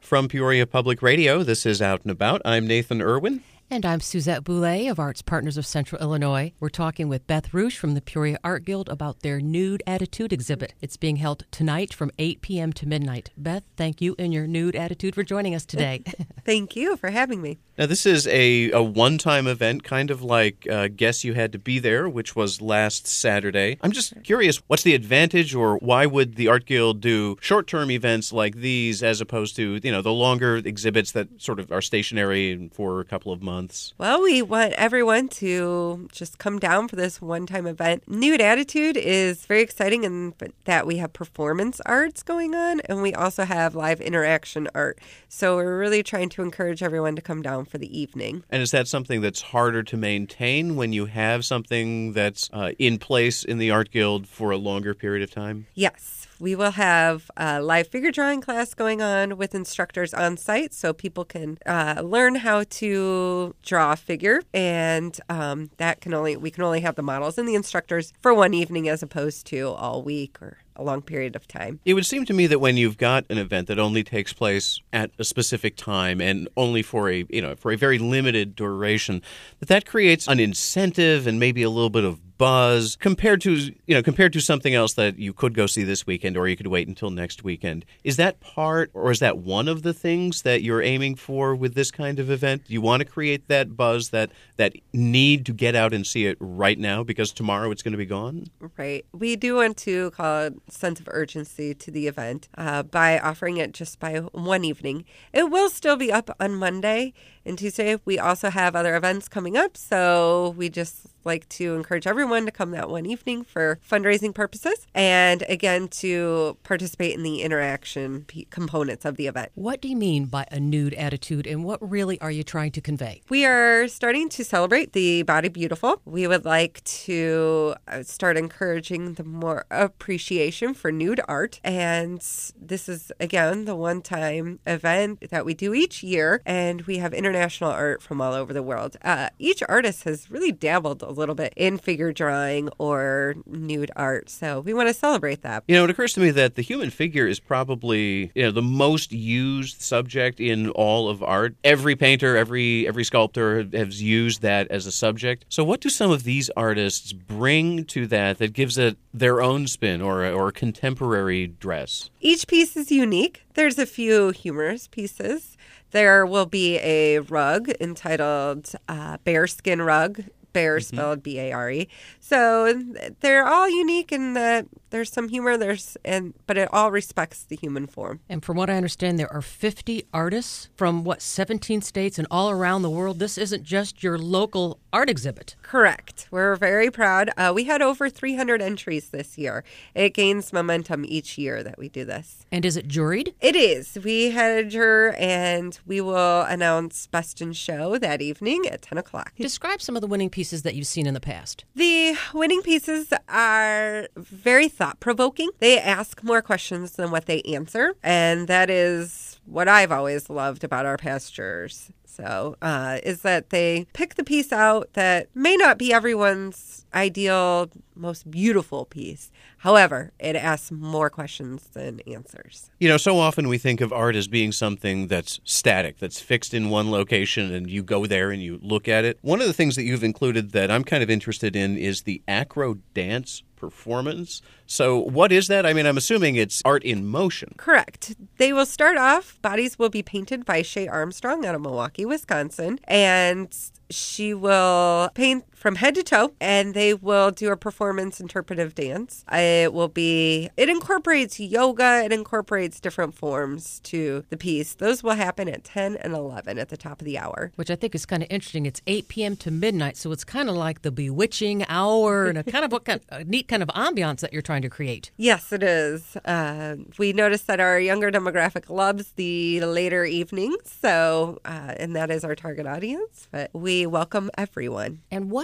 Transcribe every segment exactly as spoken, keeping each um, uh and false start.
From Peoria Public Radio, this is Out and About. I'm Nathan Irwin. And I'm Suzette Boulay of Arts Partners of Central Illinois. We're talking with Beth Roosh from the Peoria Art Guild about their Nude Attitude exhibit. It's being held tonight from eight p.m. to midnight. Beth, thank you and your Nude Attitude for joining us today. Thank you for having me. Now, this is a, a one-time event, kind of like uh, Guess You Had to Be There, which was last Saturday. I'm just curious, what's the advantage, or why would the Art Guild do short-term events like these as opposed to, you know, the longer exhibits that sort of are stationary for a couple of months? Well, we want everyone to just come down for this one-time event. Nude Attitude is very exciting in that we have performance arts going on, and we also have live interaction art. So we're really trying to encourage everyone to come down for the evening. And is that something that's harder to maintain when you have something that's uh, in place in the Art Guild for a longer period of time? Yes. We will have a live figure drawing class going on with instructors on site so people can uh, learn how to draw a figure. And um, that can only we can only have the models and the instructors for one evening as opposed to all week or a long period of time. It would seem to me that when you've got an event that only takes place at a specific time and only for a, you know, for a very limited duration, that that creates an incentive and maybe a little bit of buzz compared to, you know, compared to something else that you could go see this weekend or you could wait until next weekend. Is that part, or is that one of the things that you're aiming for with this kind of event? Do you want to create that buzz, that that need to get out and see it right now because tomorrow it's going to be gone? Right. We do want to call a sense of urgency to the event uh, by offering it just by one evening. It will still be up on Monday and Tuesday. We also have other events coming up, so we just like to encourage everyone to come that one evening for fundraising purposes and, again, to participate in the interaction p- components of the event. What do you mean by a nude attitude, and what really are you trying to convey? We are starting to celebrate the Body Beautiful. We would like to start encouraging the more appreciation for nude art, and this is, again, the one-time event that we do each year, and we have international art from all over the world. Uh, each artist has really dabbled a little bit in figure drawing or nude art. So we want to celebrate that. You know, it occurs to me that the human figure is probably, you know, the most used subject in all of art. Every painter, every every sculptor has used that as a subject. So what do some of these artists bring to that that gives it their own spin or, or contemporary dress? Each piece is unique. There's a few humorous pieces. There will be a rug entitled uh, Bearskin Rug. Bear spelled B A R E. So they're all unique in that there's some humor, there's and but it all respects the human form. And from what I understand, there are fifty artists from, what, seventeen states and all around the world. This isn't just your local art exhibit. Correct. We're very proud. Uh, we had over three hundred entries this year. It gains momentum each year that we do this. And is it juried? It is. We had a juror, and we will announce Best in Show that evening at ten o'clock. Describe some of the winning pieces that you've seen in the past. The winning pieces are very thought-provoking. They ask more questions than what they answer, and that is what I've always loved about our past jurors. So, uh, is that they pick the piece out that may not be everyone's ideal, most beautiful piece. However, it asks more questions than answers. You know, so often we think of art as being something that's static, that's fixed in one location, and you go there and you look at it. One of the things that you've included that I'm kind of interested in is the acro dance performance. So what is that? I mean, I'm assuming it's art in motion. Correct. They will start off, bodies will be painted by Shay Armstrong out of Milwaukee, Wisconsin, and she will paint from head to toe, and they will do a performance interpretive dance. It will be, it incorporates yoga, it incorporates different forms to the piece. Those will happen at ten and eleven at the top of the hour. Which I think is kind of interesting. It's eight p.m. to midnight, so it's kind of like the bewitching hour and a kind of what kind, a neat kind of ambiance that you're trying to create. Yes, it is. Uh, we noticed that our younger demographic loves the later evenings, so uh, and that is our target audience, but we welcome everyone. And what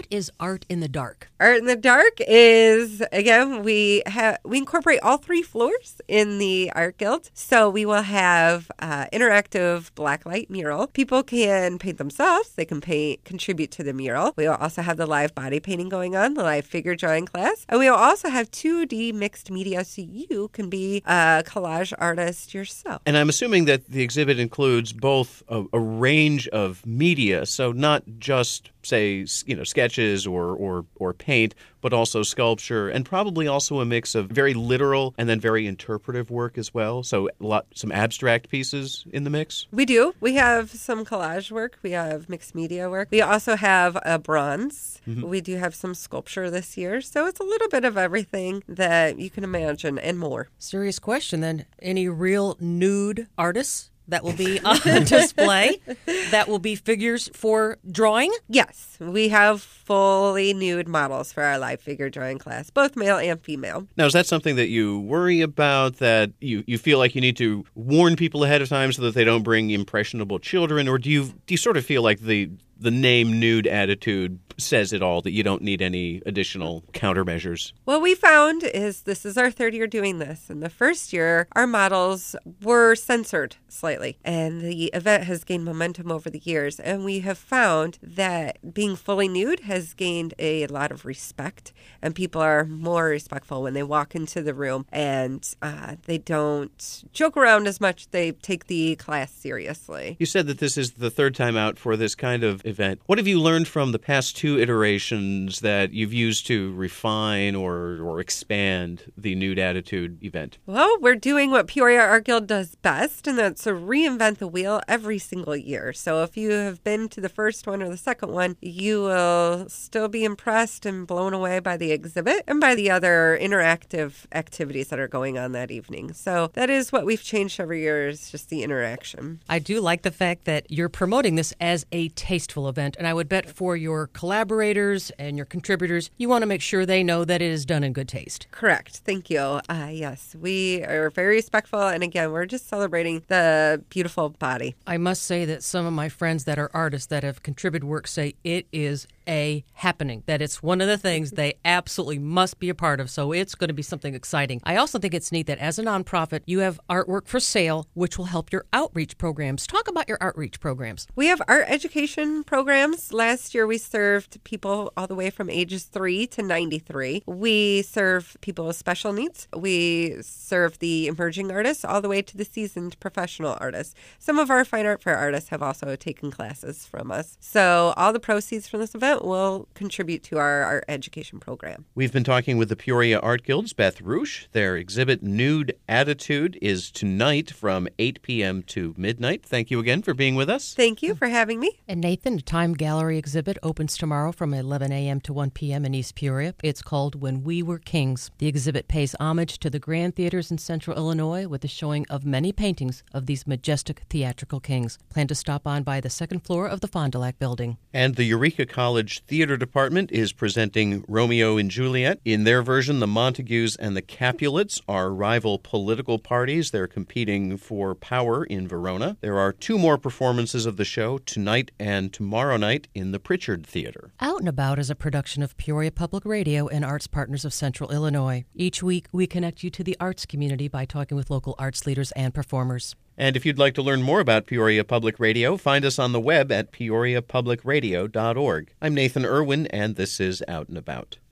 is Art in the Dark? Art in the Dark is, again, we have we incorporate all three floors in the Art Guild. So we will have uh, interactive blacklight mural. People can paint themselves. They can paint, contribute to the mural. We will also have the live body painting going on, the live figure drawing class. And we will also have two D mixed media so you can be a collage artist yourself. And I'm assuming that the exhibit includes both a, a range of media, so not just, say, you know, sketches or, or, or paint, but also sculpture, and probably also a mix of very literal and then very interpretive work as well. So a lot, some abstract pieces in the mix. We do. We have some collage work. We have mixed media work. We also have a bronze. Mm-hmm. We do have some sculpture this year. So it's a little bit of everything that you can imagine and more. Serious question then. Any real nude artists that will be on display? That will be figures for drawing? Yes. We have fully nude models for our live figure drawing class, both male and female. Now, is that something that you worry about, that you, you feel like you need to warn people ahead of time so that they don't bring impressionable children? Or do you do you sort of feel like the the name nude attitude says it all, that you don't need any additional countermeasures? What we found is this is our third year doing this. And the first year, our models were censored slightly. And the event has gained momentum over the years. And we have found that being fully nude has gained a lot of respect. And people are more respectful when they walk into the room. And uh, they don't joke around as much. They take the class seriously. You said that this is the third time out for this kind of event. What have you learned from the past two iterations that you've used to refine or, or expand the Nude Attitude event? Well, we're doing what Peoria Art Guild does best, and that's to reinvent the wheel every single year. So if you have been to the first one or the second one, you will still be impressed and blown away by the exhibit and by the other interactive activities that are going on that evening. So that is what we've changed every year, is just the interaction. I do like the fact that you're promoting this as a tasteful event, and I would bet for your collaborators and your contributors, you want to make sure they know that it is done in good taste. Correct. Thank you. Uh, yes, we are very respectful, and again, we're just celebrating the beautiful body. I must say that some of my friends that are artists that have contributed work say it is a happening, that it's one of the things they absolutely must be a part of, so it's going to be something exciting. I also think it's neat that as a nonprofit, you have artwork for sale, which will help your outreach programs. Talk about your outreach programs. We have art education programs. Last year, we served people all the way from ages three to ninety-three. We serve people with special needs. We serve the emerging artists all the way to the seasoned professional artists. Some of our fine art fair artists have also taken classes from us. So all the proceeds from this event will contribute to our art education program. We've been talking with the Peoria Art Guild's Beth Roosh. Their exhibit Nude Attitude is tonight from eight p.m. to midnight. Thank you again for being with us. Thank you for having me. And Nathan, the Time Gallery exhibit opens tomorrow from eleven a.m. to one p.m. in East Peoria. It's called When We Were Kings. The exhibit pays homage to the Grand Theaters in Central Illinois with a showing of many paintings of these majestic theatrical kings. Plan to stop on by the second floor of the Fond du Lac building. And the Eureka College Theater Department is presenting Romeo and Juliet. In their version, the Montagues and the Capulets are rival political parties. They're competing for power in Verona. There are two more performances of the show, tonight and tomorrow night, in the Pritchard Theater. Out and About is a production of Peoria Public Radio and Arts Partners of Central Illinois. Each week, we connect you to the arts community by talking with local arts leaders and performers. And if you'd like to learn more about Peoria Public Radio, find us on the web at peoria public radio dot org. I'm Nathan Irwin, and this is Out and About.